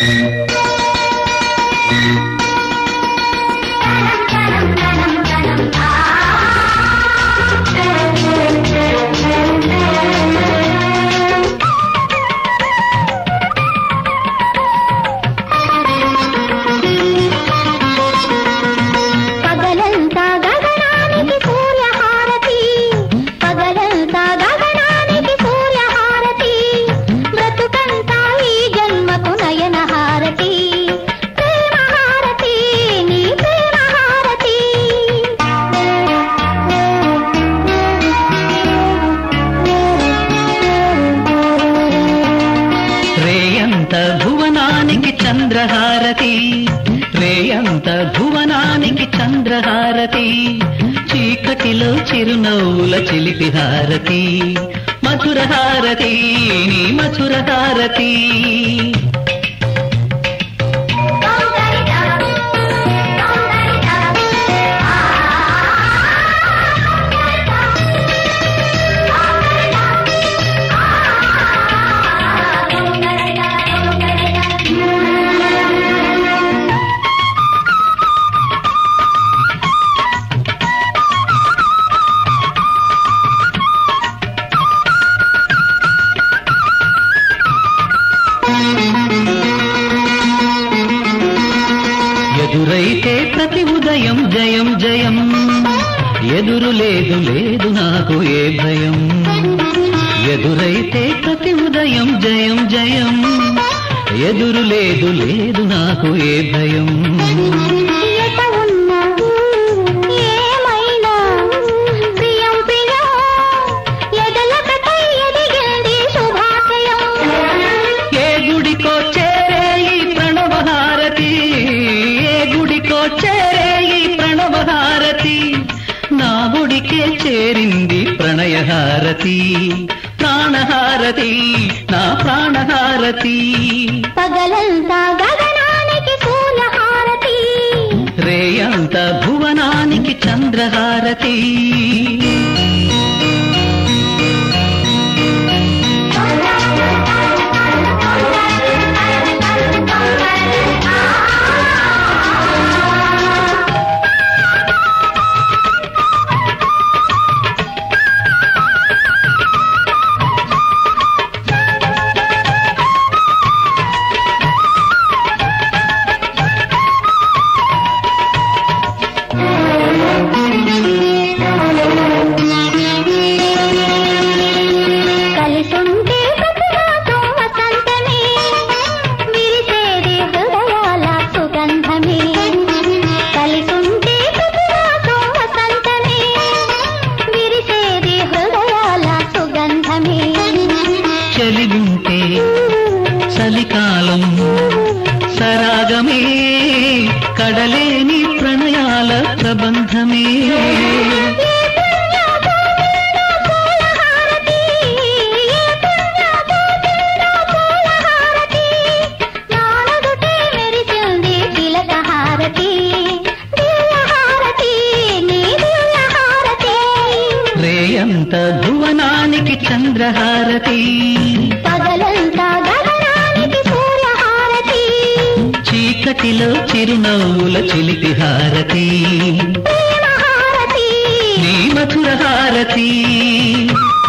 భువనానికి చంద్రహారతి రేయంత భువనానికి చంద్రహారతి చీకటిలో చిరునవ్వుల చిలిపి హారతి మధుర హారతి నీ మధుర హారతి ఎదురైతే ప్రతి ఉదయం జయం జయం ఎదురు లేదు లేదు నాకు ఏ భయం ఎదురైతే ప్రతి ఉదయం జయం జయం ఎదురు లేదు లేదు నాకు ఏ భయం ఏ గుడికో చేరే ఈ ప్రణవహారతి ఏ గుడికో చేరే ఈ ప్రణవహారతి నా గుడికే చేరింది ప్రణయహారతి ప్రాణహారతి నా ప్రాణహారతి పగలంతా గగనానికి సూర్యహారతి రేయంత భువనానికి చంద్రహారతి చలిగుంటే చలికాలం సరాగమే కడలేని ప్రణయాల ప్రబంధమే రేయంత భువనానికి చంద్రహారతి పగలంతా గగనానికి సూర్యహారతి చీకటిలో చిరునవ్వుల చిలిపి హారతి ప్రేమహారతి నీ మధుర హారతి